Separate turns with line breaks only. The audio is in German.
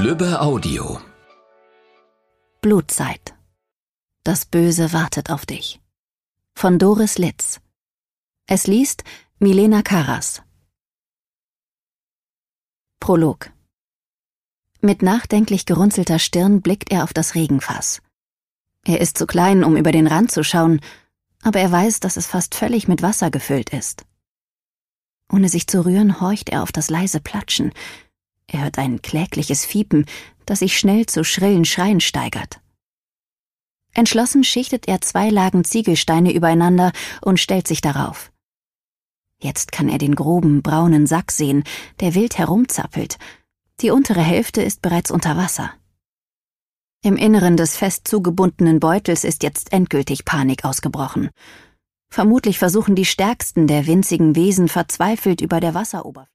Lübbe Audio.
Blutzeit. Das Böse wartet auf dich. Von Doris Litz. Es liest Milena Karas. Prolog. Mit nachdenklich gerunzelter Stirn blickt er auf das Regenfass. Er ist zu klein, um über den Rand zu schauen, aber er weiß, dass es fast völlig mit Wasser gefüllt ist. Ohne sich zu rühren, horcht er auf das leise Platschen. Er hört ein klägliches Fiepen, das sich schnell zu schrillen Schreien steigert. Entschlossen schichtet er 2 Lagen Ziegelsteine übereinander und stellt sich darauf. Jetzt kann er den groben, braunen Sack sehen, der wild herumzappelt. Die untere Hälfte ist bereits unter Wasser. Im Inneren des fest zugebundenen Beutels ist jetzt endgültig Panik ausgebrochen. Vermutlich versuchen die stärksten der winzigen Wesen verzweifelt über der Wasseroberfläche